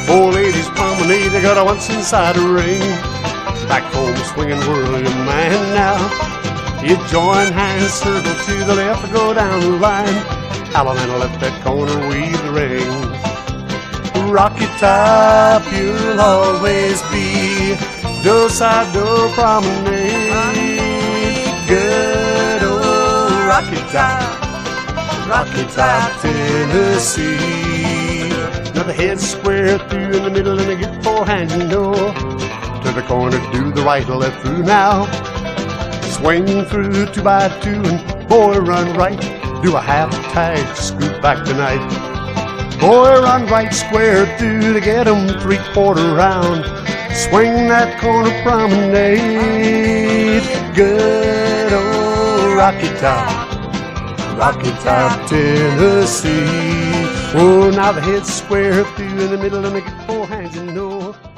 Four ladies promenade, they got a once inside a ring. Back home swinging, whirling man now. You join hands, circle to the left, go down the line. Allemande left that corner, weave the ring. Rocky Top, you'll always be. Do side, do promenade. Good old Rocky Top, Rocky Top, Tennessee. Now the head's square through in the middle and they get four hands, you know. To the corner, do the right, left through now. Swing through 2 by 2 and boy run right. Do a half tag, scoot back tonight. Boy run right square through to get 'em 3/4 round. Swing that corner promenade. Good old Rocky Top, Rocky Top, Tennessee. Oh, now the head's square through in the middle and they get four hands, you know.